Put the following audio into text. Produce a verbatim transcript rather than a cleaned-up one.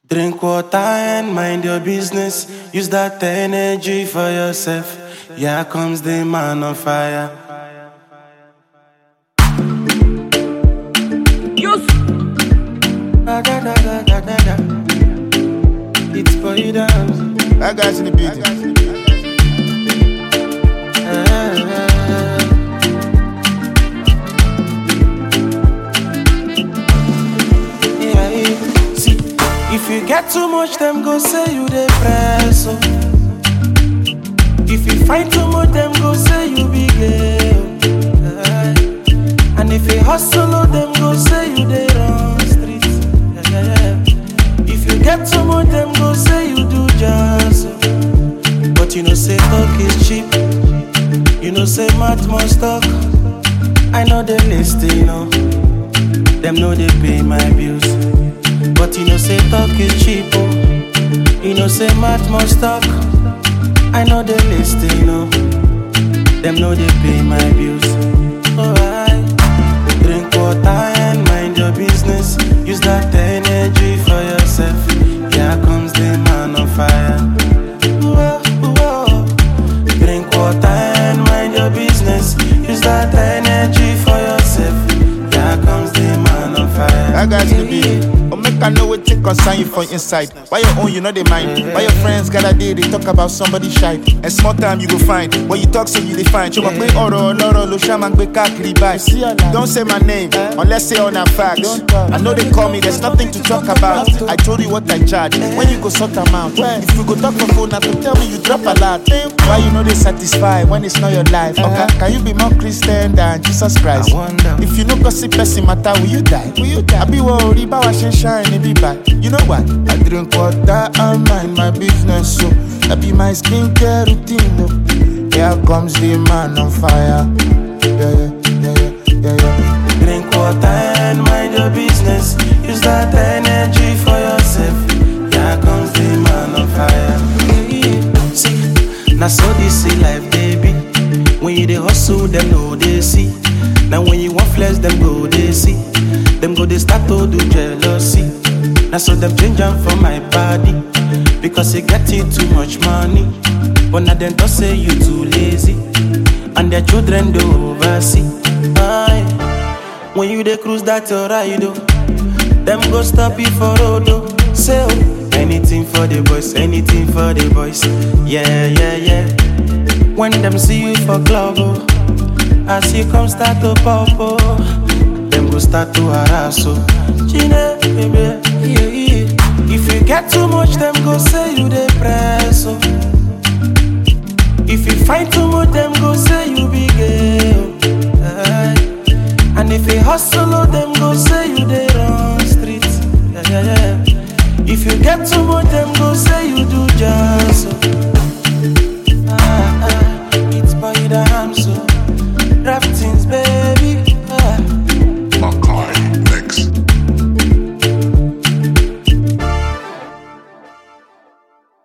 Drink water and mind your business. Use that energy for yourself. Here comes the man on fire. Yes. Da, da, da, da, da, da, da. It's for you down. That guy's in the building. If you get too much, them go say you dey press. Oh. If you fight too much, them go say you be gay. Oh. And if you hustle, oh, them go say you dey run streets. Yeah, yeah, yeah. If you get too much, them go say you do jazz. Oh. But you know say talk is cheap. You know say much more stock. I know they listen, you know. Them know they pay my bills. But you know say talk is cheap, oh. You know say much more stock. I know they listen, you know. Them know they pay my bills. Alright. Drink water and mind your business. Use that energy for yourself. Here comes the man on fire. Whoa, whoa. Drink water and mind your business. Use that energy for yourself. Here comes the man on fire. That guy's in the building. I know what take concern you for inside. Why your own, you know they mind. Why your friends got a day, they talk about somebody shy. And small time you go find. When you talk, say you define. Don't say my name, unless say on a facts. I know they call me, there's nothing to talk about. I told you what I charge. When you go sort them out. If you go talk for phone, now to tell me you drop a lot. Why you know they satisfy when it's not your life? Okay, can you be more Christian than Jesus Christ? If you know gossip person matter, will you die? Will you die? I be worried about what shine. Be bad. You know what? I drink water and mind my business, so that be my skincare routine. No. Here comes the man on fire. Yeah, yeah, yeah, yeah, yeah. Drink water and mind your business. Use that energy for yourself. Here comes the man on fire. See, now so this is life, baby. When you dey hustle, them know they see. Now when you want flex, them go they see. Them go they start to do jealousy. Now so them change them for my body. Because they get it too much money. But now them don't say you too lazy. And their children do oversee. Aye. When you they cruise that your ride, oh. Them go stop you for road, oh. Say oh. Anything for the boys, anything for the boys. Yeah, yeah, yeah. When them see you for club, oh. As you come start to pop, oh. Them go start to harass, oh. Gine, baby, yeah, yeah. If you get too much, them go say you dey press, oh. If you fight too much, them go say you be gay, oh. Aye. And if you hustle, oh, them go say you dey run streets. Yeah, yeah, yeah. If you get too much, them go say you do jazz, oh.